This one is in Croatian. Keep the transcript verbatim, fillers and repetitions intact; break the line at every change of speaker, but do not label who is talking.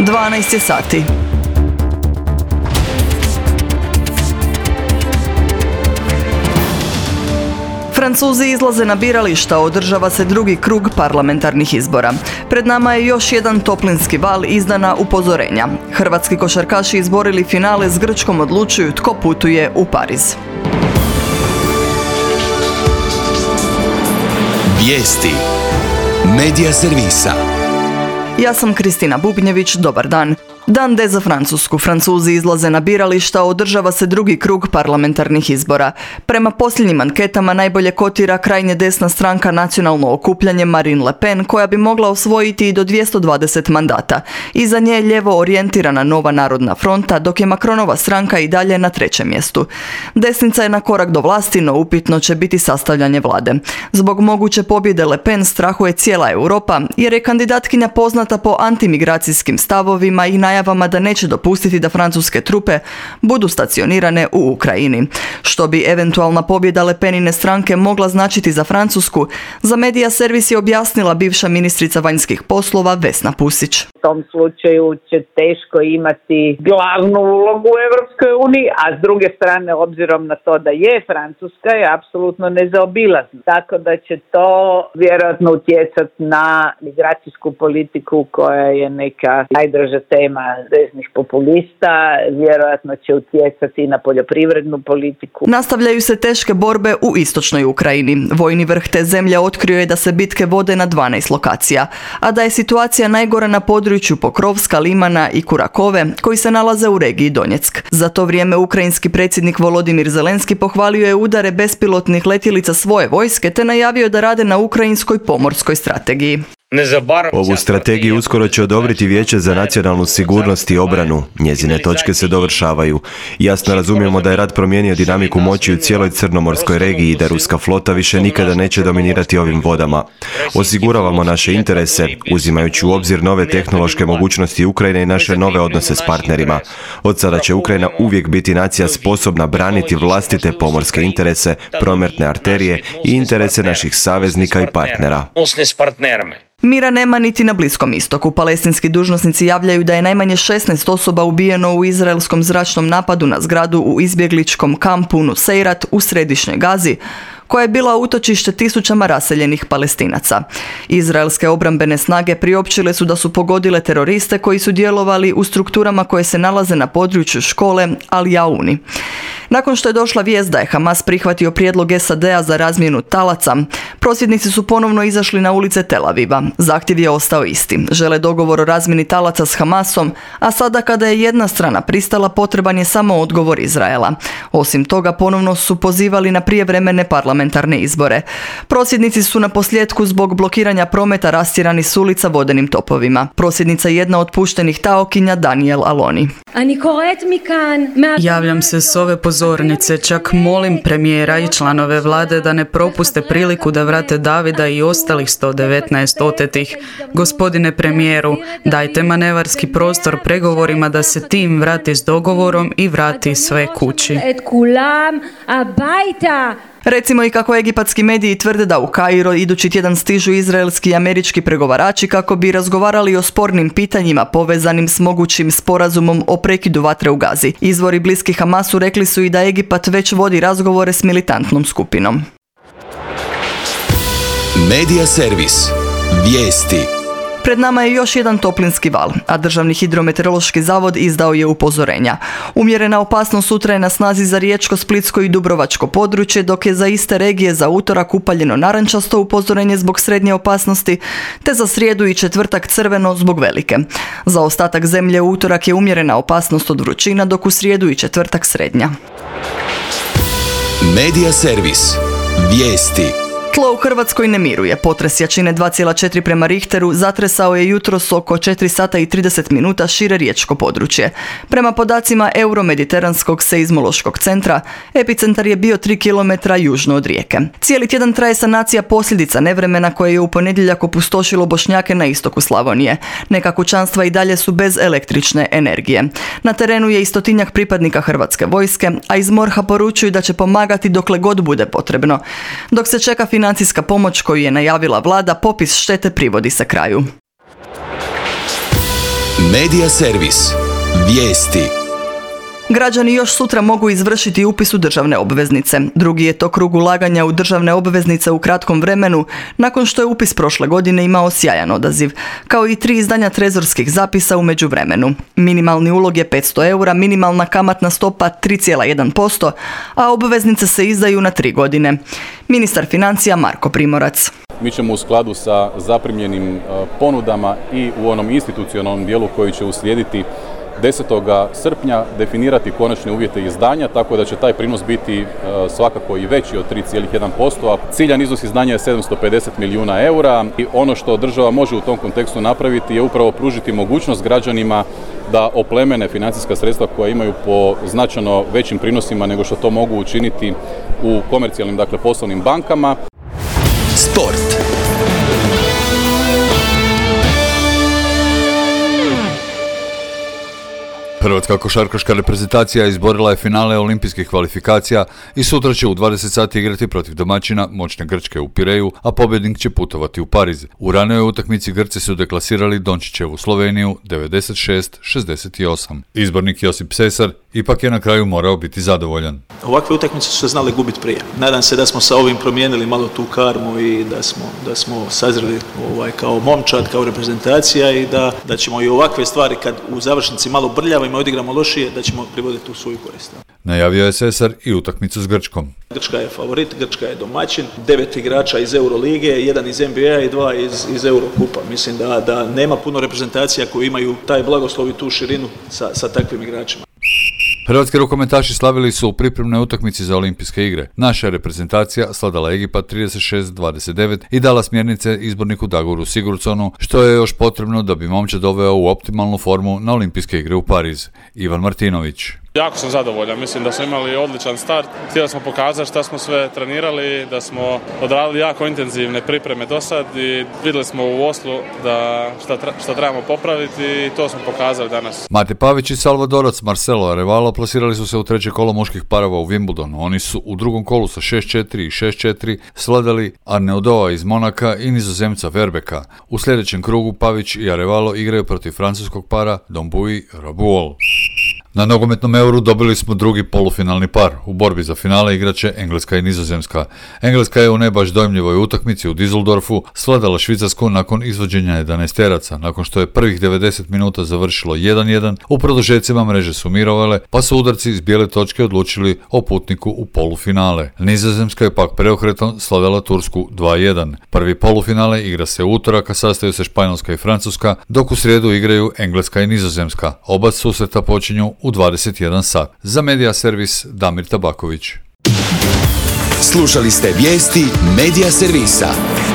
dvanaest je sati. Francuzi izlaze na birališta, održava se drugi krug parlamentarnih izbora. Pred nama je još jedan toplinski val izdana upozorenja. Hrvatski košarkaši izborili finale s Grčkom, odlučuju tko putuje u Pariz.
Vijesti Medija servisa.
Ja sam Kristina Bubnjević, dobar dan. Dan D za Francusku. Francuzi izlaze na birališta, održava se drugi krug parlamentarnih izbora. Prema posljednjim anketama najbolje kotira krajnje desna stranka Nacionalno okupljanje Marine Le Pen, koja bi mogla osvojiti i do dvjesto dvadeset mandata. Iza nje je lijevo orijentirana Nova narodna fronta, dok je Macronova stranka i dalje na trećem mjestu. Desnica je na korak do vlasti, no upitno će biti sastavljanje vlade. Zbog moguće pobjede Le Pen strahuje cijela Europa, jer je kandidatkinja poznata po antimigracijskim stavovima i najavama da neće dopustiti da francuske trupe budu stacionirane u Ukrajini. Što bi eventualna pobjeda Le Penine stranke mogla značiti za Francusku, za Medija servis je objasnila bivša ministrica vanjskih poslova Vesna Pusić.
U tom slučaju će teško imati glavnu ulogu u Europskoj uniji, a s druge strane, obzirom na to da je Francuska, je apsolutno nezaobilazna. Tako da će to vjerojatno utjecati na migracijsku politiku, koja je neka najdraža tema desnih populista, vjerojatno će utjecati i na poljoprivrednu politiku.
Nastavljaju se teške borbe u istočnoj Ukrajini. Vojni vrh te zemlje otkrio je da se bitke vode na dvanaest lokacija, a da je situacija najgora na području Pokrovska, Limana i Kurakove, koji se nalaze u regiji Donjeck. Za to vrijeme ukrajinski predsjednik Volodimir Zelenski pohvalio je udare bespilotnih letjelica svoje vojske te najavio da rade na ukrajinskoj pomorskoj strategiji.
Ovu strategiju uskoro će odobriti Vijeće za nacionalnu sigurnost i obranu. Njezine točke se dovršavaju. Jasno razumijemo da je rat promijenio dinamiku moći u cijeloj crnomorskoj regiji i da ruska flota više nikada neće dominirati ovim vodama. Osiguravamo naše interese, uzimajući u obzir nove tehnološke mogućnosti Ukrajine i naše nove odnose s partnerima. Od sada će Ukrajina uvijek biti nacija sposobna braniti vlastite pomorske interese, prometne arterije i interese naših saveznika i partnera.
Mira nema niti na Bliskom istoku. Palestinski dužnosnici javljaju da je najmanje šesnaest osoba ubijeno u izraelskom zračnom napadu na zgradu u izbjegličkom kampu Nuseirat u središnjoj Gazi, koja je bila utočište tisućama raseljenih Palestinaca. Izraelske obrambene snage priopćile su da su pogodile teroriste koji su djelovali u strukturama koje se nalaze na području škole Al-Jauni. Nakon što je došla vijest da je Hamas prihvatio prijedlog S A D-a za razmjenu talaca, prosvjednici su ponovno izašli na ulice Tel Aviva. Zahtjev je ostao isti. Žele dogovor o razmjeni talaca s Hamasom, a sada kada je jedna strana pristala, potreban je samo odgovor Izraela. Osim toga, ponovno su pozivali na prijevremene parlamentarne izbore. Prosvjednici su na posljedku zbog blokiranja prometa rastjerani s ulica vodenim topovima. Prosvjednica je jedna od puštenih taokinja Daniel Aloni.
Javljam se s ove pozornice, čak molim premijera i članove vlade da ne propuste priliku da vrate Davida i ostalih sto devetnaest otetih. Gospodine premijeru, dajte manevarski prostor pregovorima da se tim vrati s dogovorom i vrati sve kući.
Recimo i kako egipatski mediji tvrde da u Kairo idući tjedan stižu izraelski i američki pregovarači kako bi razgovarali o spornim pitanjima povezanim s mogućim sporazumom o prekidu vatre u Gazi. Izvori bliski Hamasu rekli su i da Egipat već vodi razgovore s militantnom skupinom.
Medija servis. Vijesti.
Pred nama je još jedan toplinski val, a Državni hidrometeorološki zavod izdao je upozorenja. Umjerena opasnost sutra je na snazi za Riječko, Splitsko i Dubrovačko područje, dok je za iste regije za utorak upaljeno narančasto upozorenje zbog srednje opasnosti, te za srijedu i četvrtak crveno zbog velike. Za ostatak zemlje u utorak je umjerena opasnost od vrućina, dok u srijedu i četvrtak srednja.
Medija servis. Vijesti.
Tlo u Hrvatskoj ne miruje. Potres jačine dva zarez četiri prema Richteru zatresao je jutros oko četiri sata i trideset minuta šire riječko područje. Prema podacima Euromediteranskog seizmološkog centra, epicentar je bio tri kilometra južno od Rijeke. Cijeli tjedan traje sanacija posljedica nevremena koje je u ponedjeljak opustošilo Bošnjake na istoku Slavonije. Neka kućanstva i dalje su bez električne energije. Na terenu je i stotinjak pripadnika Hrvatske vojske, a iz MORH-a poručuju da će pomagati dokle god bude potrebno. Dok se čeka financijska pomoć koju je najavila vlada, popis štete privodi se kraju.
Medija servis. Vijesti.
Građani još sutra mogu izvršiti upis u državne obveznice. Drugi je to krug ulaganja u državne obveznice u kratkom vremenu, nakon što je upis prošle godine imao sjajan odaziv, kao i tri izdanja trezorskih zapisa u međuvremenu. Minimalni ulog je petsto eura, minimalna kamatna stopa tri zarez jedan posto, a obveznice se izdaju na tri godine. Ministar financija Marko Primorac.
Mi ćemo u skladu sa zaprimljenim ponudama i u onom institucionalnom dijelu koji će uslijediti desetog srpnja definirati konačne uvjete izdanja, tako da će taj prinos biti e, svakako i veći od tri zarez jedan posto, a ciljan iznos izdanja je sedamsto pedeset milijuna eura i ono što država može u tom kontekstu napraviti je upravo pružiti mogućnost građanima da oplemene financijska sredstva koja imaju po značajno većim prinosima nego što to mogu učiniti u komercijalnim, dakle poslovnim bankama.
Sport.
Hrvatska košarkaška reprezentacija izborila je finale olimpijskih kvalifikacija i sutra će u dvadeset sati igrati protiv domaćina moćne Grčke u Pireju, a pobjednik će putovati u Pariz. U ranoj utakmici Grci su deklasirali Dončićevu Sloveniju devedeset šest šezdeset osam. Izbornik Josip Sesar ipak je na kraju morao biti zadovoljan.
Ovakve utakmice su se znale gubiti prije. Nadam se da smo sa ovim promijenili malo tu karmu i da smo, da smo sazreli ovaj, kao momčad, kao reprezentacija i da, da ćemo i ovakve stvari kad u završnici malo brljavo i odigramo lošije, da ćemo privoditi u svoju korist.
Najavio je Sesar i utakmicu s Grčkom.
Grčka je favorit, Grčka je domaćin, devet igrača iz Eurolige, jedan iz N B A i dva iz, iz Eurokupa. Mislim da, da nema puno reprezentacija koji imaju taj blagoslov i tu širinu sa, sa takvim igračima.
Hrvatski rukometaši slavili su u pripremnoj utakmici za olimpijske igre. Naša reprezentacija sladala Egipat trideset šest dvadeset devet i dala smjernice izborniku Dagoru Sigurdsonu, što je još potrebno da bi momčad doveo u optimalnu formu na olimpijske igre u Pariz. Ivan Martinović.
Jako sam zadovoljan, mislim da smo imali odličan start. Htjeli smo pokazati šta smo sve trenirali, da smo odradili jako intenzivne pripreme do sad i vidjeli smo u Oslu da šta, šta trebamo popraviti i to smo pokazali danas.
Mate Pavić i Salvadorac Marcelo Arevalo plasirali su se u treće kolo muških parova u Wimbledonu. Oni su u drugom kolu sa šest četiri i šest četiri sladali Arnaudova iz Monaka i Nizozemca Verbeka. U sljedećem krugu Pavić i Arevalo igraju protiv francuskog para Dombuy Rabuol. Na nogometnom Euru dobili smo drugi polufinalni par. U borbi za finale igraće Engleska i Nizozemska. Engleska je u ne baš dojmljivoj utakmici u Düsseldorfu svladala Švicarsku nakon izvođenja jedanaesteraca. Nakon što je prvih devedeset minuta završilo jedan jedan, u produžecima mreže su mirovale, pa su udarci iz bijele točke odlučili o putniku u polufinale. Nizozemska je pak preokretom slavila Tursku dva jedan. Prvi polufinale igra se u utorak, a sastaju se Španjolska i Francuska, dok u srijedu igraju Engleska i Nizozemska. Oba susreta počinju u dvadeset jedan sat. Za Medija servis Damir Tabaković.
Slušali ste vijesti Medija servisa.